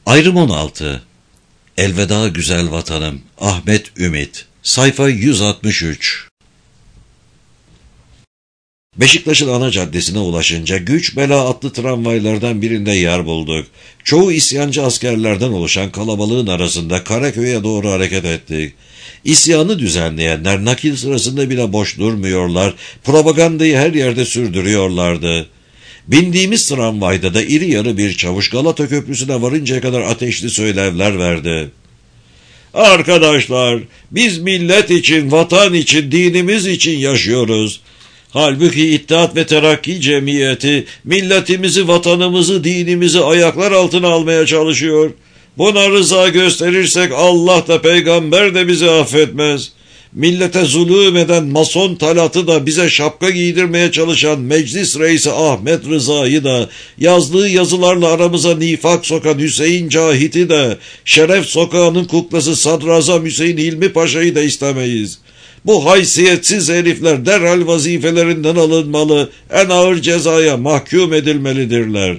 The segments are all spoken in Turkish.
Ayrım 16. Elveda güzel vatanım. Ahmet Ümit. Sayfa 163. Beşiktaş'ın ana caddesine ulaşınca güç bela atlı tramvaylardan birinde yer bulduk. Çoğu isyancı askerlerden oluşan kalabalığın arasında Karaköy'e doğru hareket ettik. İsyanı düzenleyenler nakil sırasında bile boş durmuyorlar, propagandayı her yerde sürdürüyorlardı. Bindiğimiz tramvayda da iri yarı bir çavuş Galata Köprüsü'ne varıncaya kadar ateşli söylevler verdi. Arkadaşlar, biz millet için, vatan için, dinimiz için yaşıyoruz. Halbuki İttihat ve Terakki Cemiyeti milletimizi, vatanımızı, dinimizi ayaklar altına almaya çalışıyor. Buna rıza gösterirsek Allah da peygamber de bizi affetmez. Millete zulüm eden mason Talat'ı da bize şapka giydirmeye çalışan meclis reisi Ahmet Rıza'yı da yazdığı yazılarla aramıza nifak sokan Hüseyin Cahit'i de Şeref Sokağı'nın kuklası Sadrazam Hüseyin Hilmi Paşa'yı da istemeyiz. Bu haysiyetsiz herifler derhal vazifelerinden alınmalı, en ağır cezaya mahkum edilmelidirler.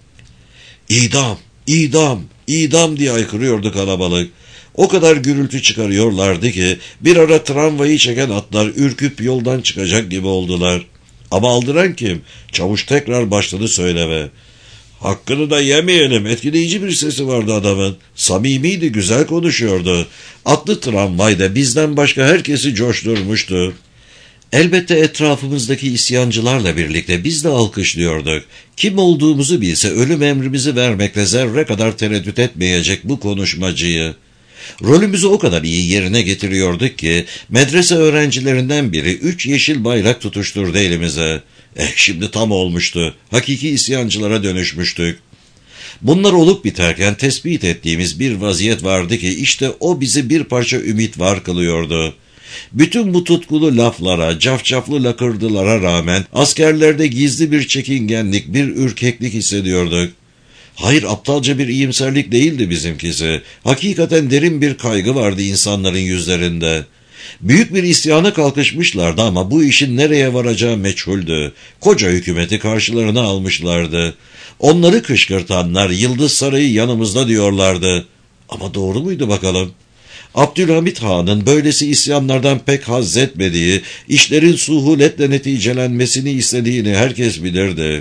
İdam, idam, idam diye haykırıyordu kalabalık. O kadar gürültü çıkarıyorlardı ki bir ara tramvayı çeken atlar ürküp yoldan çıkacak gibi oldular. Ama aldıran kim? Çavuş tekrar başladı söyleme. Hakkını da yemeyelim, etkileyici bir sesi vardı adamın. Samimiydi, güzel konuşuyordu. Atlı tramvayda bizden başka herkesi coşturmuştu. Elbette etrafımızdaki isyancılarla birlikte biz de alkışlıyorduk. Kim olduğumuzu bilse ölüm emrimizi vermekle zerre kadar tereddüt etmeyecek bu konuşmacıyı. Rolümüzü o kadar iyi yerine getiriyorduk ki medrese öğrencilerinden biri 3 yeşil bayrak tutuşturdu elimize. Şimdi tam olmuştu. Hakiki isyancılara dönüşmüştük. Bunlar olup biterken tespit ettiğimiz bir vaziyet vardı ki işte o bizi bir parça ümit var kılıyordu. Bütün bu tutkulu laflara, cafcaflı lakırdılara rağmen askerlerde gizli bir çekingenlik, bir ürkeklik hissediyorduk. Hayır, aptalca bir iyimserlik değildi bizimkisi. Hakikaten derin bir kaygı vardı insanların yüzlerinde. Büyük bir isyana kalkışmışlardı ama bu işin nereye varacağı meçhuldü. Koca hükümeti karşılarına almışlardı. Onları kışkırtanlar Yıldız Sarayı yanımızda diyorlardı. Ama doğru muydu bakalım? Abdülhamit Han'ın böylesi isyanlardan pek haz etmediği, işlerin suhuletle neticelenmesini istediğini herkes bilirdi.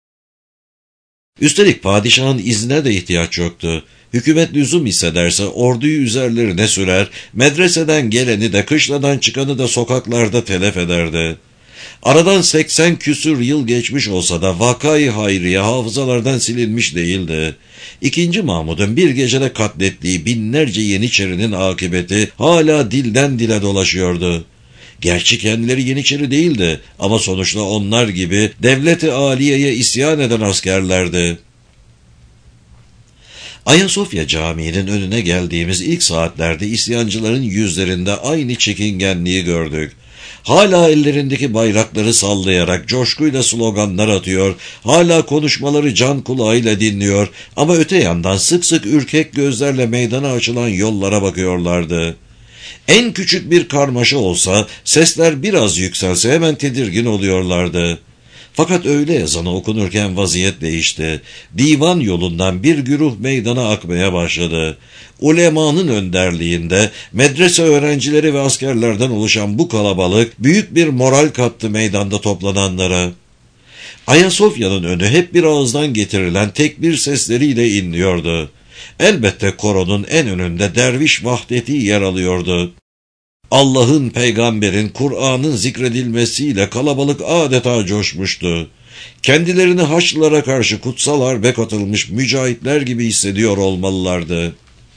Üstelik padişahın iznine de ihtiyaç yoktu. Hükümet lüzum hissederse orduyu üzerlerine sürer, medreseden geleni de kışladan çıkanı da sokaklarda telef ederdi. Aradan 80 küsür yıl geçmiş olsa da vakayı hayriye hafızalardan silinmiş değildi. İkinci Mahmud'un bir gecede katlettiği binlerce Yeniçerinin akıbeti hala dilden dile dolaşıyordu. Gerçi kendileri Yeniçeri değildi ama sonuçta onlar gibi devlet-i âliyeye isyan eden askerlerdi. Ayasofya Camii'nin önüne geldiğimiz ilk saatlerde isyancıların yüzlerinde aynı çekingenliği gördük. Hala ellerindeki bayrakları sallayarak coşkuyla sloganlar atıyor, hala konuşmaları can kulağıyla dinliyor ama öte yandan sık sık ürkek gözlerle meydana açılan yollara bakıyorlardı. En küçük bir karmaşa olsa, sesler biraz yükselse hemen tedirgin oluyorlardı. Fakat öğle ezanı okunurken vaziyet değişti. Divan yolundan bir güruh meydana akmaya başladı. Ulemanın önderliğinde medrese öğrencileri ve askerlerden oluşan bu kalabalık büyük bir moral kattı meydanda toplananlara. Ayasofya'nın önü hep bir ağızdan getirilen tekbir sesleriyle inliyordu. Elbette koronun en önünde derviş Vahdeti yer alıyordu. Allah'ın, peygamberin, Kur'an'ın zikredilmesiyle kalabalık adeta coşmuştu. Kendilerini Haçlılara karşı kutsal harbe katılmış mücahitler gibi hissediyor olmalılardı.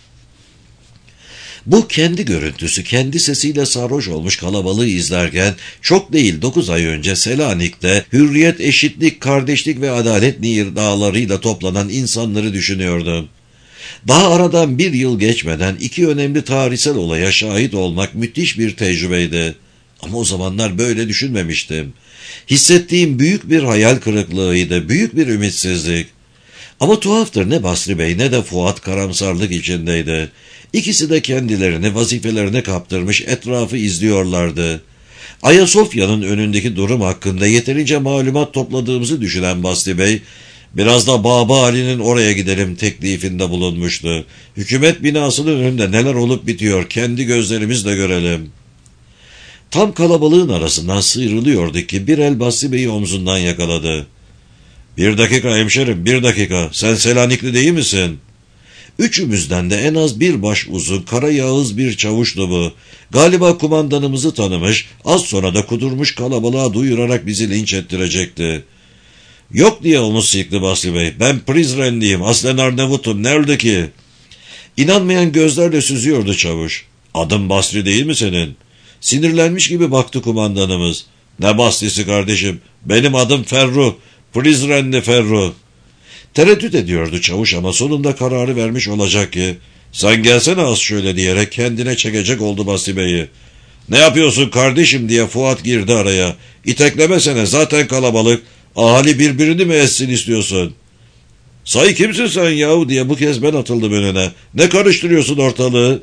Bu kendi görüntüsü, kendi sesiyle sarhoş olmuş kalabalığı izlerken çok değil 9 ay önce Selanik'te hürriyet, eşitlik, kardeşlik ve adalet nirdağlarıyla toplanan insanları düşünüyordum. Daha aradan 1 yıl geçmeden 2 önemli tarihsel olaya şahit olmak müthiş bir tecrübeydi. Ama o zamanlar böyle düşünmemiştim. Hissettiğim büyük bir hayal kırıklığıydı, büyük bir ümitsizlik. Ama tuhaftır, ne Basri Bey ne de Fuat karamsarlık içindeydi. İkisi de kendilerini vazifelerine kaptırmış etrafı izliyorlardı. Ayasofya'nın önündeki durum hakkında yeterince malumat topladığımızı düşünen Basri Bey, Biraz da Baba Ali'nin oraya gidelim teklifinde bulunmuştu. Hükümet binasının önünde neler olup bitiyor kendi gözlerimizle görelim. Tam kalabalığın arasından sıyrılıyordu ki bir el Basri Bey'i omzundan yakaladı. "Bir dakika hemşerim, bir dakika. Sen Selanikli değil misin?" Üçümüzden de en az bir baş uzun, kara yağız bir çavuştu bu. Galiba kumandanımızı tanımış, az sonra da kudurmuş kalabalığa duyurarak bizi linç ettirecekti. "Yok" diye omuz sikti Basri Bey. "Ben Prizrenliyim, aslen Arnavut'um, nerede ki?" İnanmayan gözlerle süzüyordu çavuş. "Adın Basri değil mi senin?" Sinirlenmiş gibi baktı kumandanımız. "Ne Basri'si kardeşim? Benim adım Ferru, Prizrenli Ferru." Tereddüt ediyordu çavuş ama sonunda kararı vermiş olacak ki, "Sen gelsene az şöyle" diyerek kendine çekecek oldu Basri Bey'i. "Ne yapıyorsun kardeşim?" diye Fuat girdi araya. "İteklemesene, zaten kalabalık. Ahali birbirini mi etsin istiyorsun?" "Say kimsin sen yahu?" diye bu kez ben atıldım önüne. "Ne karıştırıyorsun ortalığı?"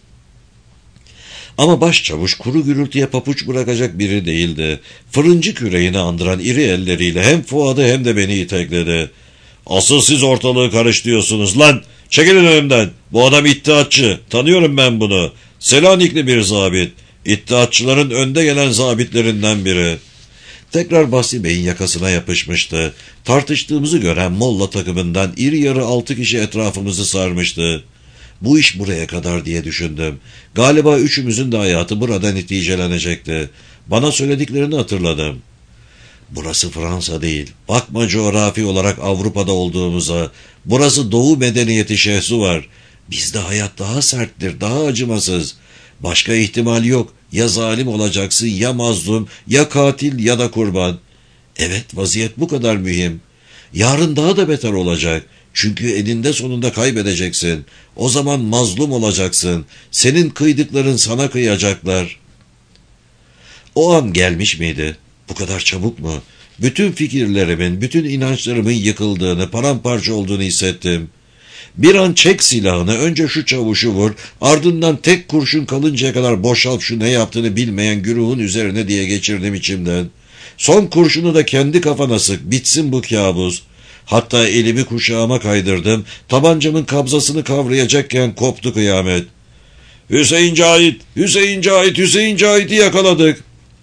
Ama başçavuş kuru gürültüye papuç bırakacak biri değildi. Fırıncı küreğini andıran iri elleriyle hem Fuat'ı hem de beni itekledi. "Asıl siz ortalığı karıştırıyorsunuz lan! Çekilin önümden! Bu adam iddiatçı! Tanıyorum ben bunu! Selanikli bir zabit! İddiatçıların önde gelen zabitlerinden biri!" Tekrar Basri Bey'in yakasına yapışmıştı. Tartıştığımızı gören molla takımından iri yarı 6 kişi etrafımızı sarmıştı. Bu iş buraya kadar diye düşündüm. Galiba üçümüzün de hayatı burada neticelenecekti. Bana söylediklerini hatırladım. "Burası Fransa değil. Bakma coğrafi olarak Avrupa'da olduğumuza. Burası Doğu medeniyeti şehsu var. Bizde hayat daha serttir, daha acımasız. Başka ihtimal yok. Ya zalim olacaksın, ya mazlum, ya katil ya da kurban. Evet, vaziyet bu kadar mühim. Yarın daha da beter olacak. Çünkü eninde sonunda kaybedeceksin. O zaman mazlum olacaksın. Senin kıydıkların sana kıyacaklar." O an gelmiş miydi? Bu kadar çabuk mu? Bütün fikirlerimin, bütün inançlarımın yıkıldığını, paramparça olduğunu hissettim. Bir an "Çek silahını, önce şu çavuşu vur, ardından tek kurşun kalıncaya kadar boşalt şu ne yaptığını bilmeyen güruhun üzerine" diye geçirdim içimden. "Son kurşunu da kendi kafana sık, bitsin bu kabus." Hatta elimi kuşağıma kaydırdım, tabancamın kabzasını kavrayacakken koptu kıyamet. "Hüseyin Cahit, Hüseyin Cahit, Hüseyin Cahit'i yakaladık."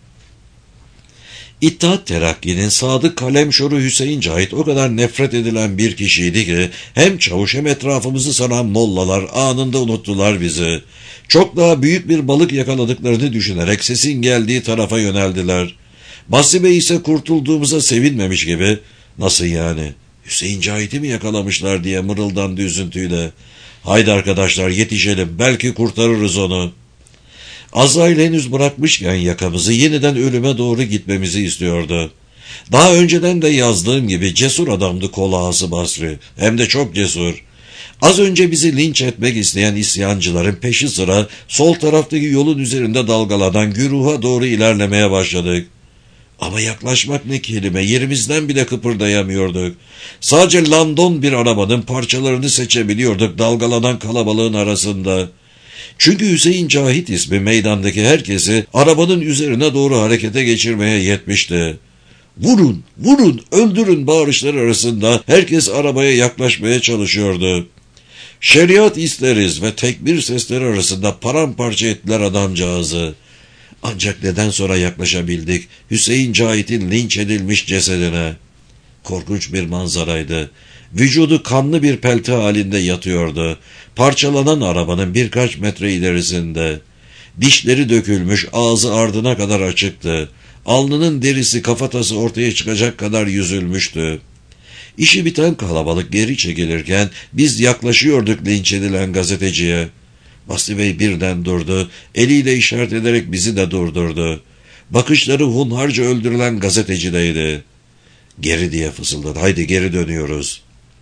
İttihat Terakki'nin sadık kalemşoru Hüseyin Cahit o kadar nefret edilen bir kişiydi ki hem çavuş hem etrafımızı saran mollalar anında unuttular bizi. Çok daha büyük bir balık yakaladıklarını düşünerek sesin geldiği tarafa yöneldiler. Basri Bey ise kurtulduğumuza sevinmemiş gibi, "Nasıl yani? Hüseyin Cahit'i mi yakalamışlar?" diye mırıldandı üzüntüyle. "Haydi arkadaşlar yetişelim, belki kurtarırız onu." Azrail henüz bırakmışken yakamızı yeniden ölüme doğru gitmemizi istiyordu. Daha önceden de yazdığım gibi cesur adamdı kol ağası Basri. Hem de çok cesur. Az önce bizi linç etmek isteyen isyancıların peşi sıra sol taraftaki yolun üzerinde dalgalanan güruha doğru ilerlemeye başladık. Ama yaklaşmak ne kelime, yerimizden bile kıpırdayamıyorduk. Sadece landon bir arabanın parçalarını seçebiliyorduk dalgalanan kalabalığın arasında. Çünkü Hüseyin Cahit ismi meydandaki herkesi arabanın üzerine doğru harekete geçirmeye yetmişti. "Vurun, vurun, öldürün" bağırışları arasında herkes arabaya yaklaşmaya çalışıyordu. "Şeriat isteriz" ve tekbir sesleri arasında paramparça ettiler adamcağızı. Ancak neden sonra yaklaşabildik Hüseyin Cahit'in linç edilmiş cesedine. Korkunç bir manzaraydı. Vücudu kanlı bir pelte halinde yatıyordu. Parçalanan arabanın birkaç metre ilerisinde. Dişleri dökülmüş, ağzı ardına kadar açıktı. Alnının derisi, kafatası ortaya çıkacak kadar yüzülmüştü. İşi biten kalabalık geri çekilirken biz yaklaşıyorduk linç edilen gazeteciye. Basri Bey birden durdu, eliyle işaret ederek bizi de durdurdu. Bakışları hunharca öldürülen gazetecideydi. "Geri" diye fısıldadı. "Haydi geri dönüyoruz."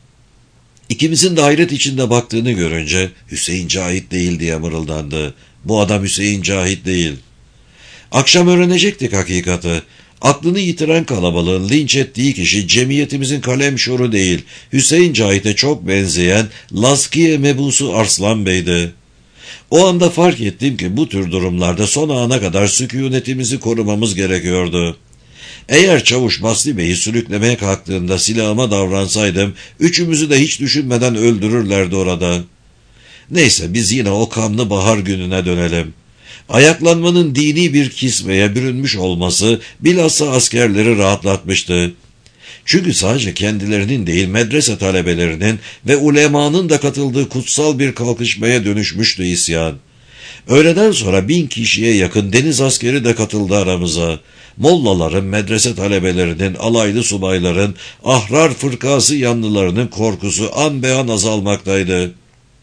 İkimizin de hayret içinde baktığını görünce "Hüseyin Cahit değil" diye mırıldandı. "Bu adam Hüseyin Cahit değil." Akşam öğrenecektik hakikati. Aklını yitiren kalabalığın linç ettiği kişi cemiyetimizin kalemşoru değil, Hüseyin Cahit'e çok benzeyen Laskiye mebusu Arslan Bey'di. O anda fark ettim ki bu tür durumlarda son ana kadar sükunetimizi korumamız gerekiyordu. Eğer çavuş Basri Bey'i sürüklemeye kalktığında silahıma davransaydım, üçümüzü de hiç düşünmeden öldürürlerdi orada. Neyse biz yine o kanlı bahar gününe dönelim. Ayaklanmanın dini bir kisveye bürünmüş olması bilhassa askerleri rahatlatmıştı. Çünkü sadece kendilerinin değil medrese talebelerinin ve ulemanın da katıldığı kutsal bir kalkışmaya dönüşmüştü isyan. Öğleden sonra 1000 kişiye yakın deniz askeri de katıldı aramıza. Mollaların, medrese talebelerinin, alaylı subayların, ahrar fırkası yanlılarının korkusu an be an azalmaktaydı.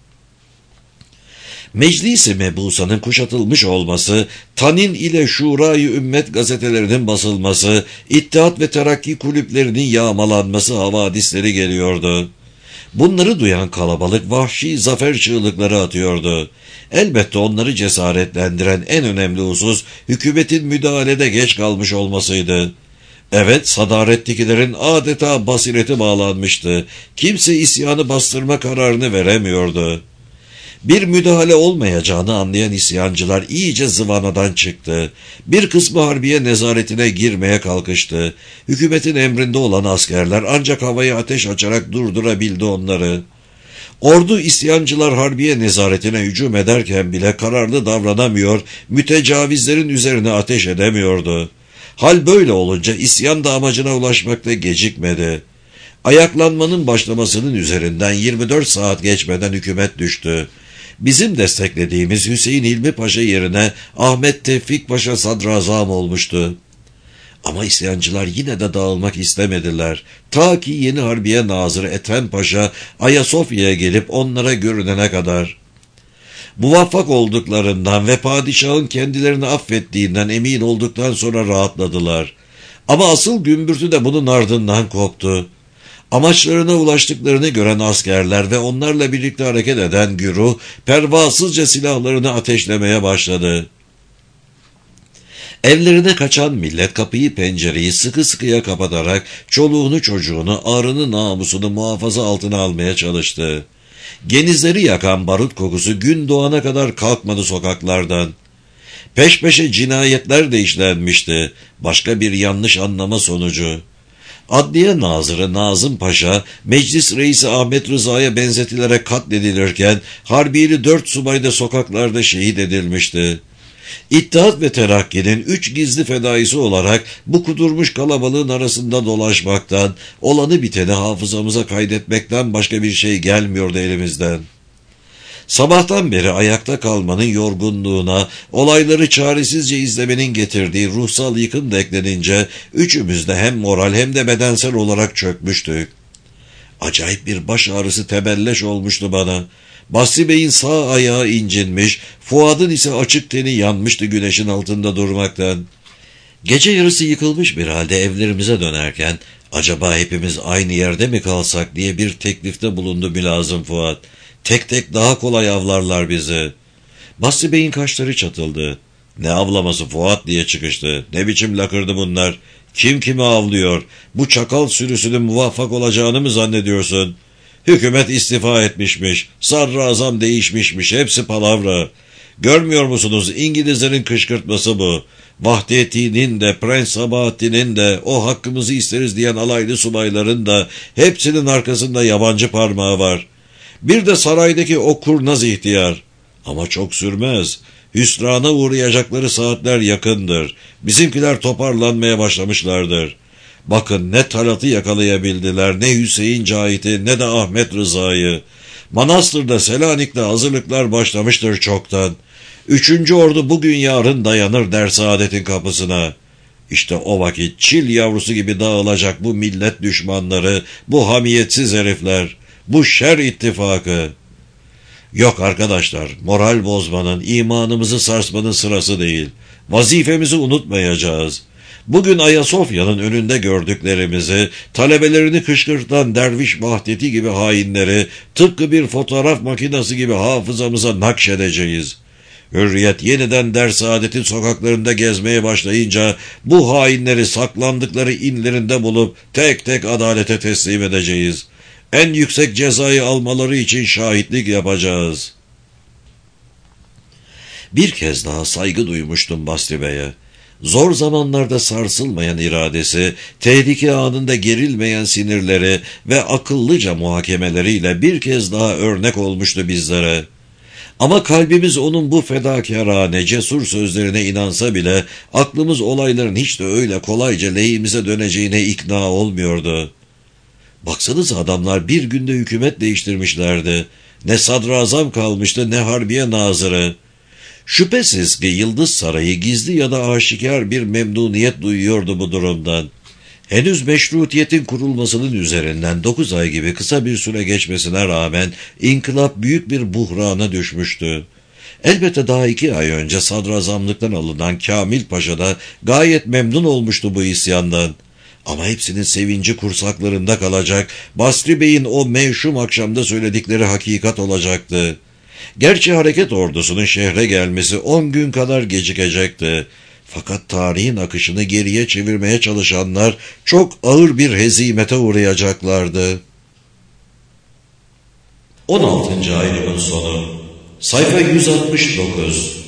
Meclis-i Mebusa'nın kuşatılmış olması, Tanin ile Şura-i Ümmet gazetelerinin basılması, İttihat ve Terakki kulüplerinin yağmalanması havadisleri geliyordu. Bunları duyan kalabalık vahşi zafer çığlıkları atıyordu. Elbette onları cesaretlendiren en önemli husus hükümetin müdahalede geç kalmış olmasıydı. Evet, sadarettekilerin adeta basireti bağlanmıştı. Kimse isyanı bastırma kararını veremiyordu. Bir müdahale olmayacağını anlayan isyancılar iyice zıvanadan çıktı. Bir kısmı harbiye nezaretine girmeye kalkıştı. Hükümetin emrinde olan askerler ancak havaya ateş açarak durdurabildi onları. Ordu isyancılar harbiye nezaretine hücum ederken bile kararlı davranamıyor, mütecavizlerin üzerine ateş edemiyordu. Hal böyle olunca isyan da amacına ulaşmakta gecikmedi. Ayaklanmanın başlamasının üzerinden 24 saat geçmeden hükümet düştü. Bizim desteklediğimiz Hüseyin Hilmi Paşa yerine Ahmet Tevfik Paşa sadrazam olmuştu. Ama isyancılar yine de dağılmak istemediler. Ta ki yeni Harbiye Nazırı Ethem Paşa Ayasofya'ya gelip onlara görünene kadar. Muvaffak olduklarından ve padişahın kendilerini affettiğinden emin olduktan sonra rahatladılar. Ama asıl gümbürtü de bunun ardından koptu. Amaçlarına ulaştıklarını gören askerler ve onlarla birlikte hareket eden güruh pervasızca silahlarını ateşlemeye başladı. Evlerine kaçan millet kapıyı pencereyi sıkı sıkıya kapatarak çoluğunu çocuğunu arını namusunu muhafaza altına almaya çalıştı. Genizleri yakan barut kokusu gün doğana kadar kalkmadı sokaklardan. Peş peşe cinayetler de işlenmişti, başka bir yanlış anlama sonucu. Adliye Nazırı Nazım Paşa, Meclis Reisi Ahmet Rıza'ya benzetilerek katledilirken, Harbiyeli 4 subay da sokaklarda şehit edilmişti. İttihat ve Terakki'nin 3 gizli fedaisi olarak bu kudurmuş kalabalığın arasında dolaşmaktan, olanı biteni hafızamıza kaydetmekten başka bir şey gelmiyordu elimizden. Sabahtan beri ayakta kalmanın yorgunluğuna, olayları çaresizce izlemenin getirdiği ruhsal yıkım da eklenince, üçümüz de hem moral hem de bedensel olarak çökmüştük. Acayip bir baş ağrısı tebelleş olmuştu bana. Basri Bey'in sağ ayağı incinmiş, Fuad'ın ise açık teni yanmıştı güneşin altında durmaktan. Gece yarısı yıkılmış bir halde evlerimize dönerken, acaba hepimiz aynı yerde mi kalsak diye bir teklifte bulundu Mülazım Fuad. Tek tek daha kolay avlarlar bizi. Basri Bey'in kaşları çatıldı. Ne avlaması Fuat diye çıkıştı. Ne biçim lakırdı bunlar? Kim kimi avlıyor? Bu çakal sürüsünün muvaffak olacağını mı zannediyorsun? Hükümet istifa etmişmiş. Sadrazam değişmişmiş. Hepsi palavra. Görmüyor musunuz? İngilizlerin kışkırtması bu. Vahdettin'in de, Prens Sabahattin'in de, o hakkımızı isteriz diyen alaylı subayların da hepsinin arkasında yabancı parmağı var. Bir de saraydaki o kurnaz ihtiyar. Ama çok sürmez. Hüsrana uğrayacakları saatler yakındır. Bizimkiler toparlanmaya başlamışlardır. Bakın ne Talat'ı yakalayabildiler, ne Hüseyin Cahit'i, ne de Ahmet Rıza'yı. Manastır'da, Selanik'te hazırlıklar başlamıştır çoktan. 3. ordu bugün yarın dayanır der Saadet'in kapısına. İşte o vakit çil yavrusu gibi dağılacak bu millet düşmanları, bu hamiyetsiz herifler, bu şer ittifakı. Yok arkadaşlar, moral bozmanın, imanımızı sarsmanın sırası değil. Vazifemizi unutmayacağız. Bugün Ayasofya'nın önünde gördüklerimizi, talebelerini kışkırtan derviş Vahdeti gibi hainleri, tıpkı bir fotoğraf makinesi gibi hafızamıza nakşedeceğiz. Hürriyet yeniden Der Saadet'in sokaklarında gezmeye başlayınca, bu hainleri saklandıkları inlerinde bulup tek tek adalete teslim edeceğiz. En yüksek cezayı almaları için şahitlik yapacağız. Bir kez daha saygı duymuştum Basri Bey'e. Zor zamanlarda sarsılmayan iradesi, tehlike anında gerilmeyen sinirleri ve akıllıca muhakemeleriyle bir kez daha örnek olmuştu bizlere. Ama kalbimiz onun bu fedakarane, cesur sözlerine inansa bile aklımız olayların hiç de öyle kolayca lehimize döneceğine ikna olmuyordu. Baksanıza adamlar bir günde hükümet değiştirmişlerdi. Ne sadrazam kalmıştı ne harbiye nazırı. Şüphesiz ki Yıldız Sarayı gizli ya da aşikar bir memnuniyet duyuyordu bu durumdan. Henüz meşrutiyetin kurulmasının üzerinden 9 ay gibi kısa bir süre geçmesine rağmen inkılap büyük bir buhrana düşmüştü. Elbette daha 2 ay önce sadrazamlıktan alınan Kamil Paşa da gayet memnun olmuştu bu isyandan. Ama hepsinin sevinci kursaklarında kalacak, Basri Bey'in o mevşum akşamda söyledikleri hakikat olacaktı. Gerçi hareket ordusunun şehre gelmesi 10 gün kadar gecikecekti. Fakat tarihin akışını geriye çevirmeye çalışanlar çok ağır bir hezimete uğrayacaklardı. 16. ayrımın sonu. Sayfa 169.